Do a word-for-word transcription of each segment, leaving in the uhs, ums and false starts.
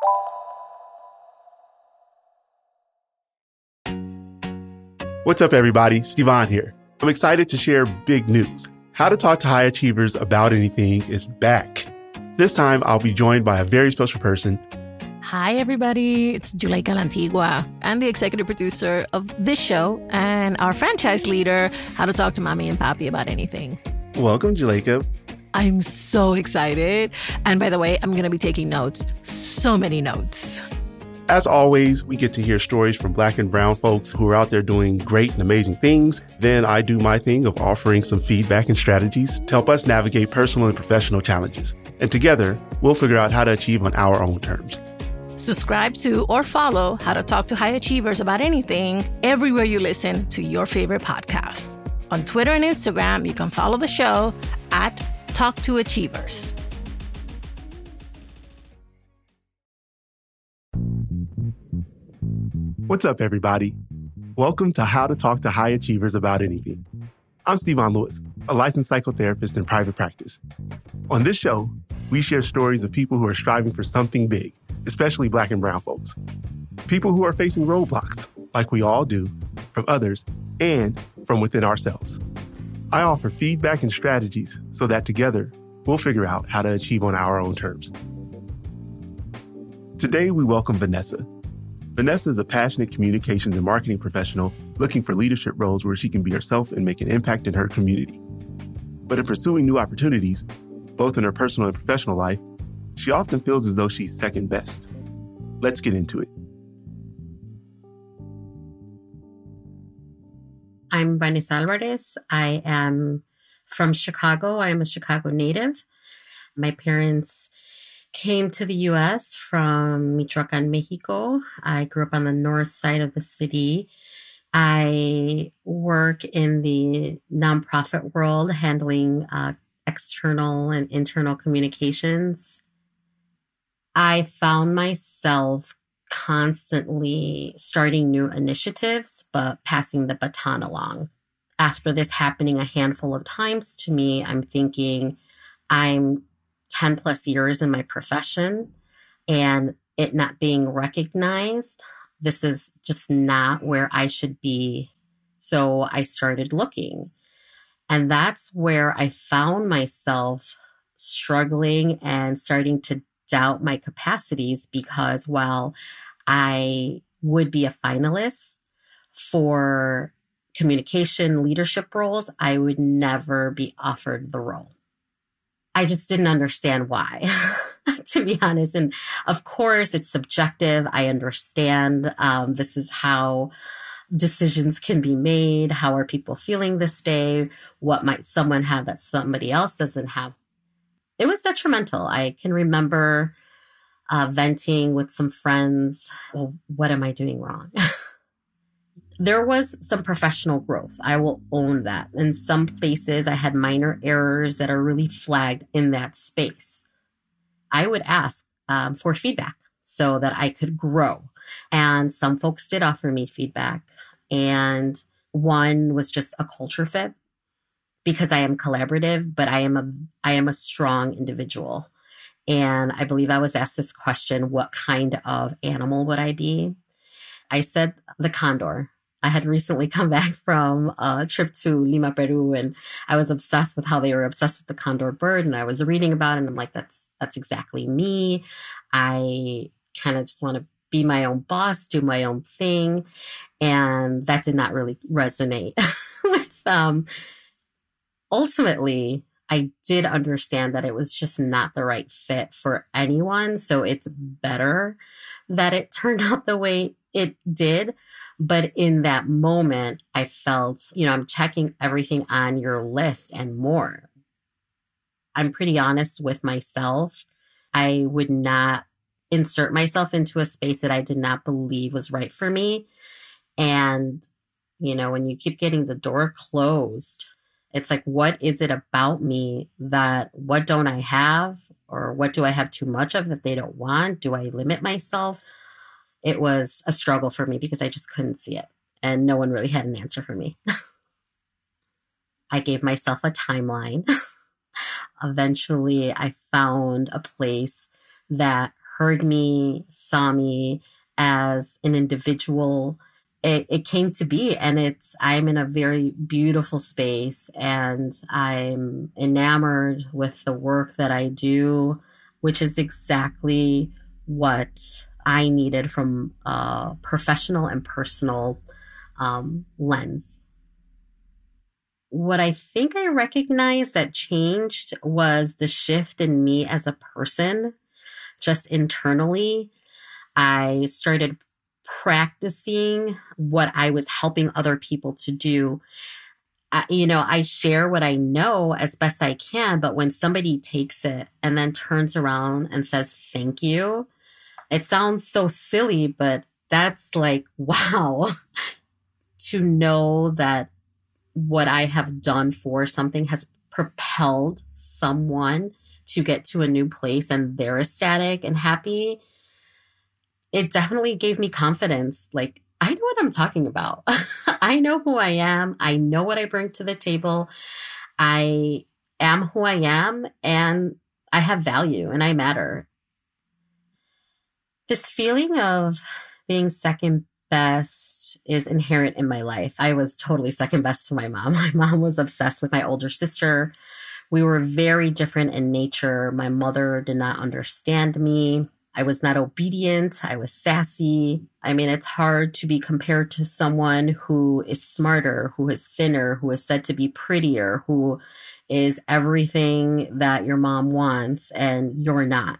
What's up, everybody? Stevan here. I'm excited to share big news. How to Talk to High Achievers About Anything is back. This time, I'll be joined by a very special person. Hi, everybody. It's Juleika Lantigua. I'm the executive producer of this show and our franchise leader, How to Talk to Mommy and Papi About Anything. Welcome, Juleika. I'm so excited. And by the way, I'm going to be taking notes. So many notes. As always, we get to hear stories from Black and brown folks who are out there doing great and amazing things. Then I do my thing of offering some feedback and strategies to help us navigate personal and professional challenges. And together, we'll figure out how to achieve on our own terms. Subscribe to or follow How to Talk to High Achievers About Anything everywhere you listen to your favorite podcast. On Twitter and Instagram, you can follow the show at Talk to Achievers. What's up, everybody? Welcome to How to Talk to High Achievers About Anything. I'm Stevan Lewis, a licensed psychotherapist in private practice. On this show, we share stories of people who are striving for something big, especially Black and brown folks. People who are facing roadblocks, like we all do, from others and from within ourselves. I offer feedback and strategies so that together, we'll figure out how to achieve on our own terms. Today, we welcome Vanessa. Vanessa is a passionate communications and marketing professional looking for leadership roles where she can be herself and make an impact in her community. But in pursuing new opportunities, both in her personal and professional life, she often feels as though she's second best. Let's get into it. I'm Vanessa Alvarez. I am from Chicago. I am a Chicago native. My parents came to the U S from Michoacan, Mexico. I grew up on the north side of the city. I work in the nonprofit world, handling uh, external and internal communications. I found myself constantly starting new initiatives, but passing the baton along. After this happening a handful of times to me, I'm thinking I'm ten plus years in my profession and it not being recognized. This is just not where I should be. So I started looking. And that's where I found myself struggling and starting to doubt my capacities, because while I would be a finalist for communication leadership roles, I would never be offered the role. I just didn't understand why, to be honest. And of course, it's subjective. I understand um, this is how decisions can be made. How are people feeling this day? What might someone have that somebody else doesn't have? It was detrimental. I can remember uh, venting with some friends. Well, what am I doing wrong? There was some professional growth. I will own that. In some places, I had minor errors that are really flagged in that space. I would ask um, for feedback so that I could grow. And some folks did offer me feedback. And one was just a culture fit, because I am collaborative, but I am a I am a strong individual. And I believe I was asked this question, what kind of animal would I be? I said the condor. I had recently come back from a trip to Lima, Peru, and I was obsessed with how they were obsessed with the condor bird. And I was reading about it, and I'm like, that's that's exactly me. I kind of just want to be my own boss, do my own thing. And that did not really resonate with them. Ultimately, I did understand that it was just not the right fit for anyone. So it's better that it turned out the way it did. But in that moment, I felt, you know, I'm checking everything on your list and more. I'm pretty honest with myself. I would not insert myself into a space that I did not believe was right for me. And, you know, when you keep getting the door closed, it's like, what is it about me that, what don't I have? Or what do I have too much of that they don't want? Do I limit myself? It was a struggle for me because I just couldn't see it. And no one really had an answer for me. I gave myself a timeline. Eventually, I found a place that heard me, saw me as an individual. It, it came to be, and it's, I'm in a very beautiful space, and I'm enamored with the work that I do, which is exactly what I needed from a professional and personal um, lens. What I think I recognized that changed was the shift in me as a person, just internally. I started practicing what I was helping other people to do. Uh, you know, I share what I know as best I can, but when somebody takes it and then turns around and says, thank you, it sounds so silly, but that's like, wow, to know that what I have done for something has propelled someone to get to a new place and they're ecstatic and happy. It definitely gave me confidence. Like, I know what I'm talking about. I know who I am. I know what I bring to the table. I am who I am, and I have value and I matter. This feeling of being second best is inherent in my life. I was totally second best to my mom. My mom was obsessed with my older sister. We were very different in nature. My mother did not understand me. I was not obedient. I was sassy. I mean, it's hard to be compared to someone who is smarter, who is thinner, who is said to be prettier, who is everything that your mom wants, and you're not.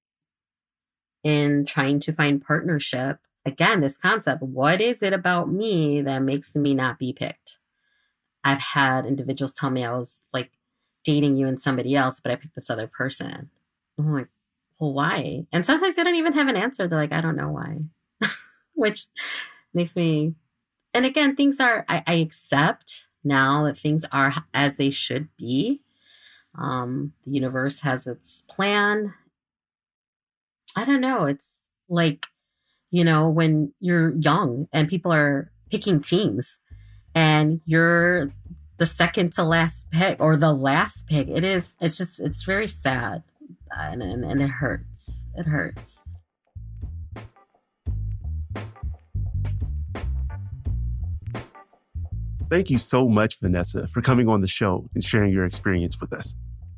In trying to find partnership, again, this concept, what is it about me that makes me not be picked? I've had individuals tell me I was like dating you and somebody else, but I picked this other person. I'm like, well, why? And sometimes they don't even have an answer. They're like, I don't know why, which makes me, and again, things are, I, I accept now that things are as they should be. Um, the universe has its plan. I don't know. It's like, you know, when you're young and people are picking teams and you're the second to last pick or the last pick, it is, it's just, it's very sad. And, and, and it hurts. It hurts. Thank you so much, Vanessa, for coming on the show and sharing your experience with us.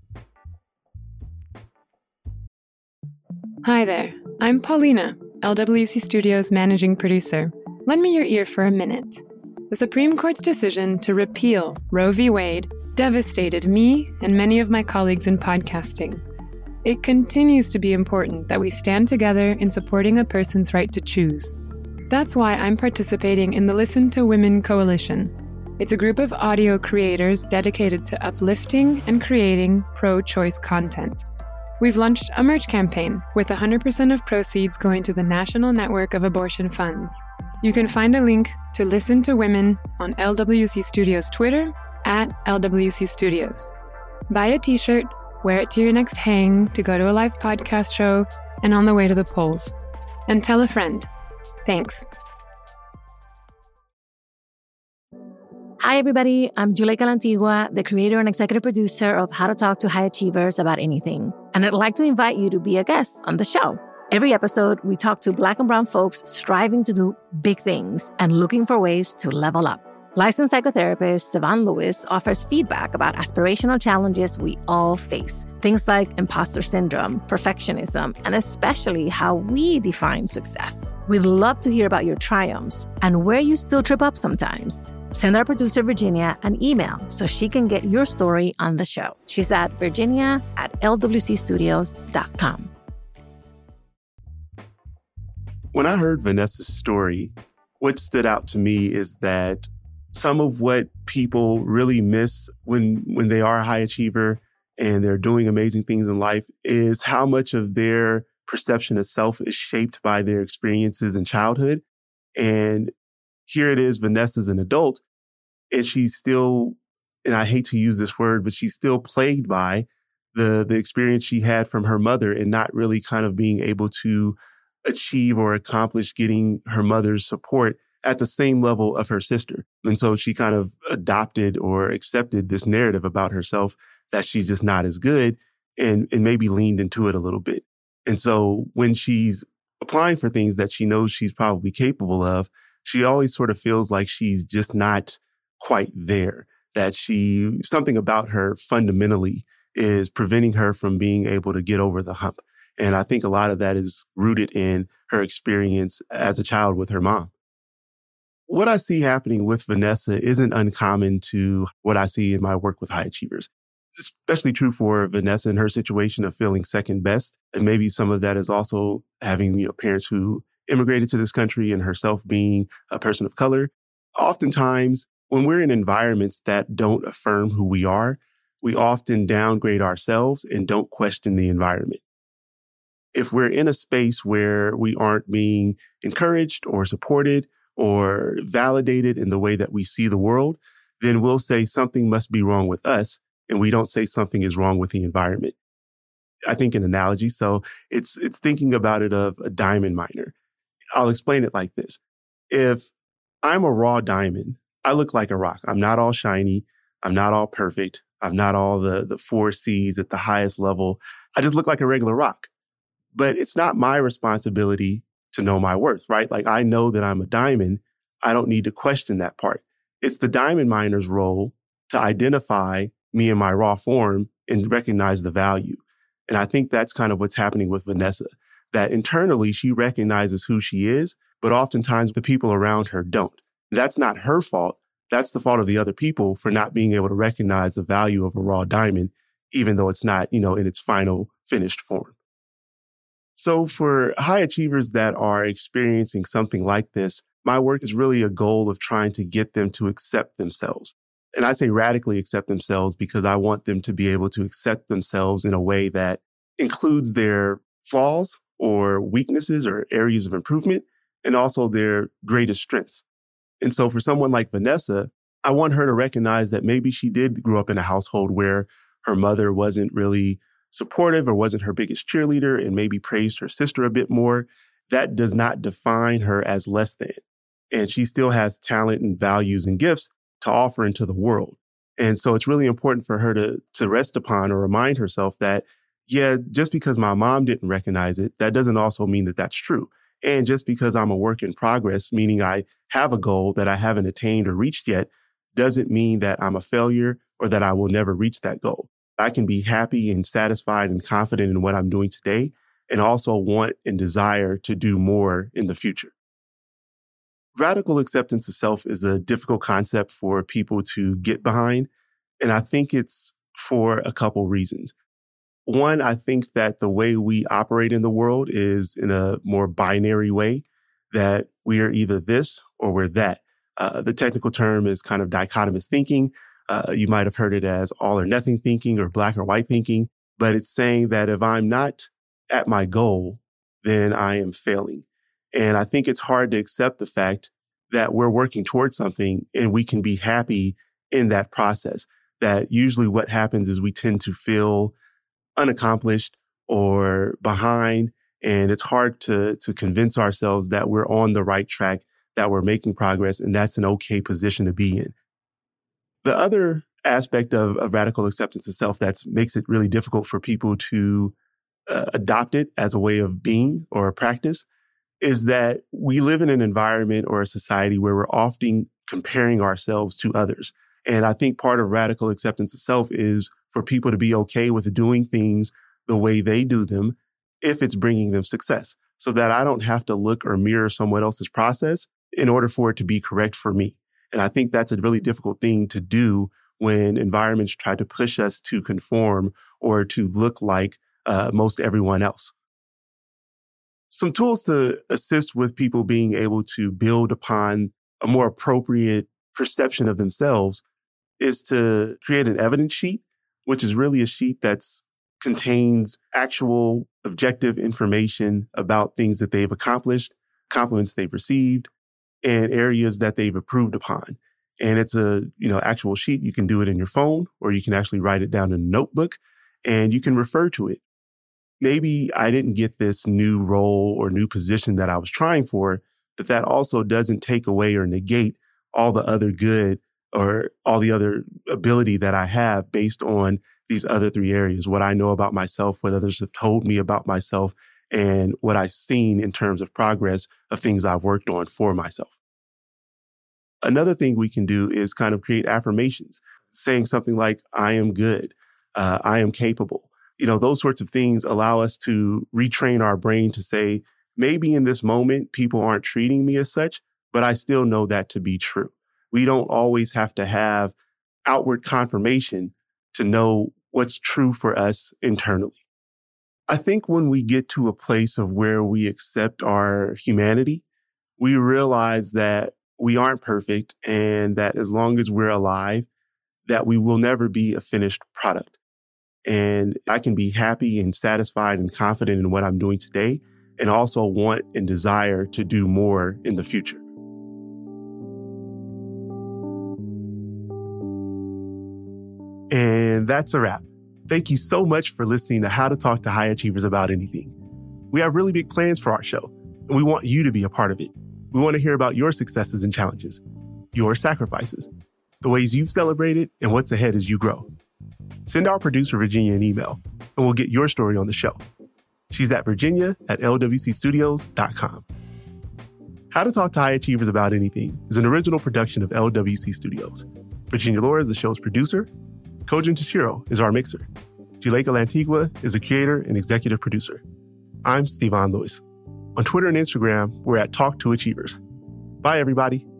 Hi there. I'm Paulina, L W C Studios' managing producer. Lend me your ear for a minute. The Supreme Court's decision to repeal Roe v. Wade devastated me and many of my colleagues in podcasting. It continues to be important that we stand together in supporting a person's right to choose. That's why I'm participating in the Listen to Women Coalition. It's a group of audio creators dedicated to uplifting and creating pro-choice content. We've launched a merch campaign with one hundred percent of proceeds going to the National Network of Abortion Funds. You can find a link to Listen to Women on L W C Studios Twitter at L W C Studios. Buy a t-shirt, wear it to your next hang, to go to a live podcast show, and on the way to the polls. And tell a friend. Thanks. Hi, everybody. I'm Julia Calantigua, the creator and executive producer of How to Talk to High Achievers About Anything. And I'd like to invite you to be a guest on the show. Every episode, we talk to Black and Brown folks striving to do big things and looking for ways to level up. Licensed psychotherapist Stevan Lewis offers feedback about aspirational challenges we all face. Things like imposter syndrome, perfectionism, and especially how we define success. We'd love to hear about your triumphs and where you still trip up sometimes. Send our producer, Virginia, an email so she can get your story on the show. She's at virginia at L W C studios dot com. When I heard Vanessa's story, what stood out to me is that some of what people really miss when, when they are a high achiever and they're doing amazing things in life is how much of their perception of self is shaped by their experiences in childhood. And here it is, Vanessa's an adult, and she's still, and I hate to use this word, but she's still plagued by the, the experience she had from her mother and not really kind of being able to achieve or accomplish getting her mother's support at the same level of her sister. And so she kind of adopted or accepted this narrative about herself that she's just not as good and, and maybe leaned into it a little bit. And so when she's applying for things that she knows she's probably capable of, she always sort of feels like she's just not quite there, that she, something about her fundamentally is preventing her from being able to get over the hump. And I think a lot of that is rooted in her experience as a child with her mom. What I see happening with Vanessa isn't uncommon to what I see in my work with high achievers. It's especially true for Vanessa in her situation of feeling second best. And maybe some of that is also having, you know, parents who immigrated to this country and herself being a person of color. Oftentimes, when we're in environments that don't affirm who we are, we often downgrade ourselves and don't question the environment. If we're in a space where we aren't being encouraged or supported or validated in the way that we see the world, then we'll say something must be wrong with us, and we don't say something is wrong with the environment. I think an analogy, so it's it's thinking about it of a diamond miner. I'll explain it like this. If I'm a raw diamond, I look like a rock. I'm not all shiny. I'm not all perfect. I'm not all the, the four C's at the highest level. I just look like a regular rock. But it's not my responsibility to know my worth, right? Like, I know that I'm a diamond. I don't need to question that part. It's the diamond miner's role to identify me in my raw form and recognize the value. And I think that's kind of what's happening with Vanessa, that internally she recognizes who she is, but oftentimes the people around her don't. That's not her fault. That's the fault of the other people for not being able to recognize the value of a raw diamond, even though it's not, you know, in its final finished form. So for high achievers that are experiencing something like this, my work is really a goal of trying to get them to accept themselves. And I say radically accept themselves because I want them to be able to accept themselves in a way that includes their flaws or weaknesses or areas of improvement, and also their greatest strengths. And so for someone like Vanessa, I want her to recognize that maybe she did grow up in a household where her mother wasn't really supportive or wasn't her biggest cheerleader and maybe praised her sister a bit more. That does not define her as less than. And she still has talent and values and gifts to offer into the world. And so it's really important for her to, to rest upon or remind herself that, yeah, just because my mom didn't recognize it, that doesn't also mean that that's true. And just because I'm a work in progress, meaning I have a goal that I haven't attained or reached yet, doesn't mean that I'm a failure or that I will never reach that goal. I can be happy and satisfied and confident in what I'm doing today, and also want and desire to do more in the future. Radical acceptance of self is a difficult concept for people to get behind, and I think it's for a couple reasons. One, I think that the way we operate in the world is in a more binary way, that we are either this or we're that. Uh, the technical term is kind of dichotomous thinking. Uh, you might have heard it as all or nothing thinking or black or white thinking, but it's saying that if I'm not at my goal, then I am failing. And I think it's hard to accept the fact that we're working towards something and we can be happy in that process. That usually what happens is we tend to feel unaccomplished or behind, and it's hard to, to convince ourselves that we're on the right track, that we're making progress, and that's an okay position to be in. The other aspect of, of radical acceptance of self that makes it really difficult for people to uh, adopt it as a way of being or a practice is that we live in an environment or a society where we're often comparing ourselves to others. And I think part of radical acceptance of self is for people to be okay with doing things the way they do them if it's bringing them success, so that I don't have to look or mirror someone else's process in order for it to be correct for me. And I think that's a really difficult thing to do when environments try to push us to conform or to look like uh, most everyone else. Some tools to assist with people being able to build upon a more appropriate perception of themselves is to create an evidence sheet, which is really a sheet that contains actual objective information about things that they've accomplished, compliments they've received, and areas that they've improved upon. And it's a, you know, actual sheet. You can do it in your phone, or you can actually write it down in a notebook, and you can refer to it. Maybe I didn't get this new role or new position that I was trying for, but that also doesn't take away or negate all the other good or all the other ability that I have based on these other three areas, what I know about myself, what others have told me about myself, and what I've seen in terms of progress of things I've worked on for myself. Another thing we can do is kind of create affirmations, saying something like, I am good, uh, I am capable. You know, those sorts of things allow us to retrain our brain to say, maybe in this moment, people aren't treating me as such, but I still know that to be true. We don't always have to have outward confirmation to know what's true for us internally. I think when we get to a place of where we accept our humanity, we realize that we aren't perfect and that as long as we're alive, that we will never be a finished product. And I can be happy and satisfied and confident in what I'm doing today and also want and desire to do more in the future. And that's a wrap. Thank you so much for listening to How to Talk to High Achievers About Anything. We have really big plans for our show, and we want you to be a part of it. We want to hear about your successes and challenges, your sacrifices, the ways you've celebrated, and what's ahead as you grow. Send our producer, Virginia, an email, and we'll get your story on the show. She's at virginia at l w c studios dot com. How to Talk to High Achievers About Anything is an original production of L W C Studios. Virginia Laura is the show's producer. Kojin Tashiro is our mixer. Juleka Lantigua is the creator and executive producer. I'm Stevan Lewis. On Twitter and Instagram, we're at Talk to Achievers. Bye, everybody.